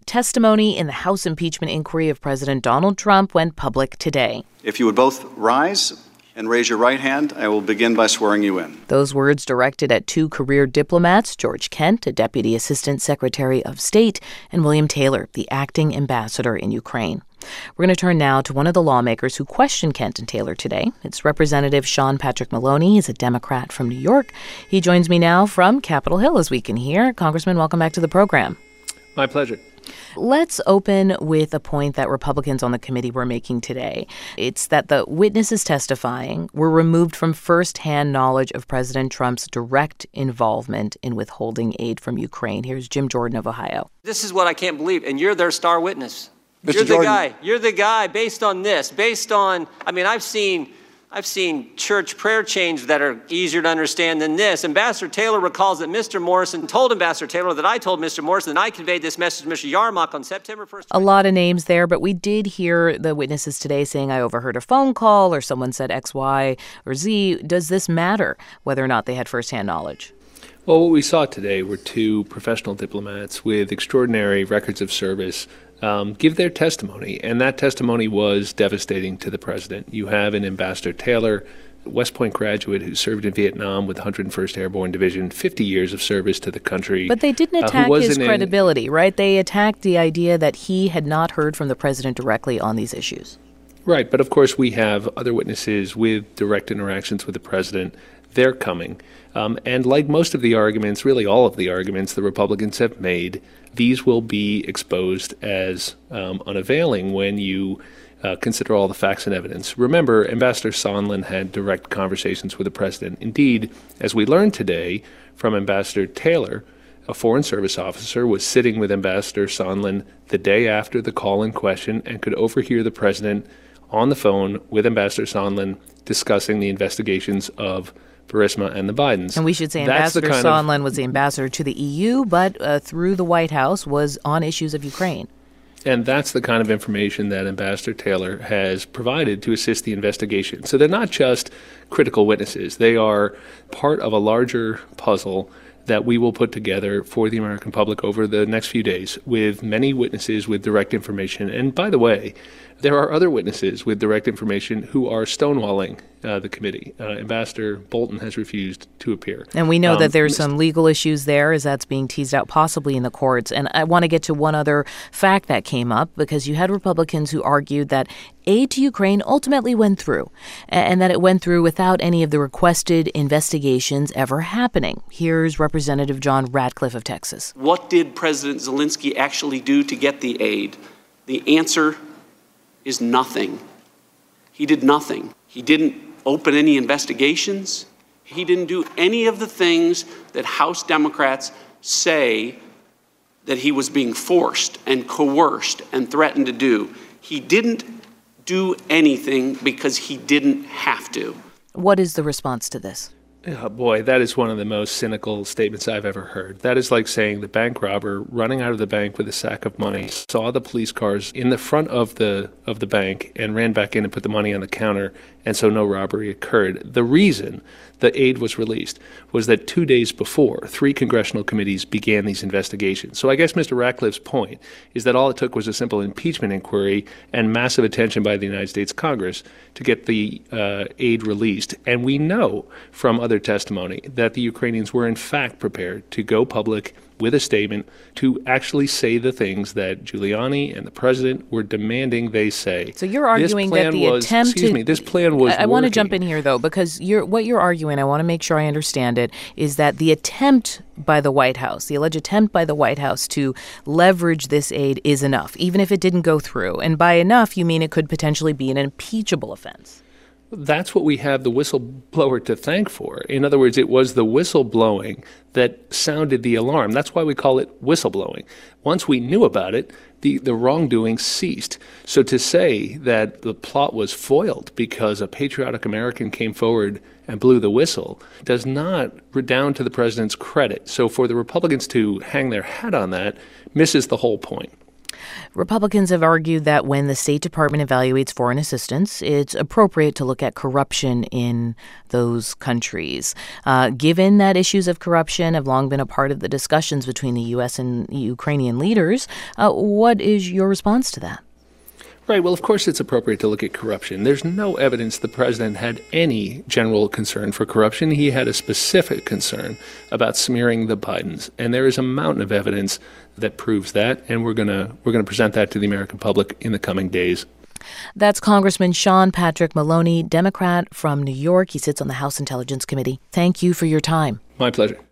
Testimony in the House impeachment inquiry of President Donald Trump went public today. If you would both rise and raise your right hand, I will begin by swearing you in. Those words directed at two career diplomats, George Kent, a Deputy Assistant Secretary of State, and William Taylor, the acting ambassador in Ukraine. We're going to turn now to one of the lawmakers who questioned Kent and Taylor today. It's Representative Sean Patrick Maloney. He's a Democrat from New York. He joins me now from Capitol Hill, as we can hear. Congressman, welcome back to the program. My pleasure. Let's open with a point that Republicans on the committee were making today. It's that the witnesses testifying were removed from firsthand knowledge of President Trump's direct involvement in withholding aid from Ukraine. Here's Jim Jordan of Ohio. This is what I can't believe, and you're their star witness. Mr. You're Jordan. You're the guy based on this, I've seen church prayer chains that are easier to understand than this. Ambassador Taylor recalls that Mr. Morrison told Ambassador Taylor that I told Mr. Morrison that I conveyed this message to Mr. Yarmouk on September 1st. A lot of names there, but we did hear the witnesses today saying, I overheard a phone call, or someone said X, Y, or Z. Does this matter, whether or not they had firsthand knowledge? Well, what we saw today were two professional diplomats with extraordinary records of service give their testimony, and that testimony was devastating to the president. You have an Ambassador Taylor, West Point graduate who served in Vietnam with 101st Airborne Division, 50 years of service to the country. But they didn't attack his credibility, right? They attacked the idea that he had not heard from the president directly on these issues. Right, but of course we have other witnesses with direct interactions with the president. They're coming. And like most of the arguments, really all of the arguments the Republicans have made, these will be exposed as unavailing when you consider all the facts and evidence. Remember, Ambassador Sondland had direct conversations with the president. Indeed, as we learned today from Ambassador Taylor, a Foreign Service officer was sitting with Ambassador Sondland the day after the call in question and could overhear the president on the phone with Ambassador Sondland discussing the investigations of Burisma and the Bidens. And we should say Ambassador Sondland was the ambassador to the EU, but through the White House was on issues of Ukraine. And that's the kind of information that Ambassador Taylor has provided to assist the investigation. So they're not just critical witnesses. They are part of a larger puzzle that we will put together for the American public over the next few days with many witnesses with direct information. And by the way, there are other witnesses with direct information who are stonewalling the committee. Ambassador Bolton has refused to appear. And we know that there's some legal issues there as that's being teased out possibly in the courts. And I want to get to one other fact that came up, because you had Republicans who argued that aid to Ukraine ultimately went through, and that it went through without any of the requested investigations ever happening. Here's Representative John Ratcliffe of Texas. What did President Zelensky actually do to get the aid? The answer is nothing. He did nothing. He didn't open any investigations. He didn't do any of the things that House Democrats say that he was being forced and coerced and threatened to do. He didn't do anything because he didn't have to. What is the response to this? Oh boy, that is one of the most cynical statements I've ever heard. That is like saying the bank robber running out of the bank with a sack of money saw the police cars in the front of the bank and ran back in and put the money on the counter, and so no robbery occurred. The reason the aid was released was that 2 days before, 3 congressional committees began these investigations. So I guess Mr. Ratcliffe's point is that all it took was a simple impeachment inquiry and massive attention by the United States Congress to get the aid released. And we know from other testimony that the Ukrainians were in fact prepared to go public with a statement to actually say the things that Giuliani and the president were demanding they say. So you're arguing that the attempt to... this plan was I want to jump in here, though, because what you're arguing, I want to make sure I understand it, is that the attempt by the White House, the alleged attempt by the White House to leverage this aid is enough, even if it didn't go through. And by enough, you mean it could potentially be an impeachable offense. That's what we have the whistleblower to thank for. In other words, it was the whistleblowing that sounded the alarm. That's why we call it whistleblowing. Once we knew about it, the wrongdoing ceased. So to say that the plot was foiled because a patriotic American came forward and blew the whistle does not redound to the president's credit. So for the Republicans to hang their hat on that misses the whole point. Republicans have argued that when the State Department evaluates foreign assistance, it's appropriate to look at corruption in those countries. Given that issues of corruption have long been a part of the discussions between the U.S. and Ukrainian leaders, what is your response to that? Right. Well, of course, it's appropriate to look at corruption. There's no evidence the president had any general concern for corruption. He had a specific concern about smearing the Bidens. And there is a mountain of evidence that proves that. And we're going to present that to the American public in the coming days. That's Congressman Sean Patrick Maloney, Democrat from New York. He sits on the House Intelligence Committee. Thank you for your time. My pleasure.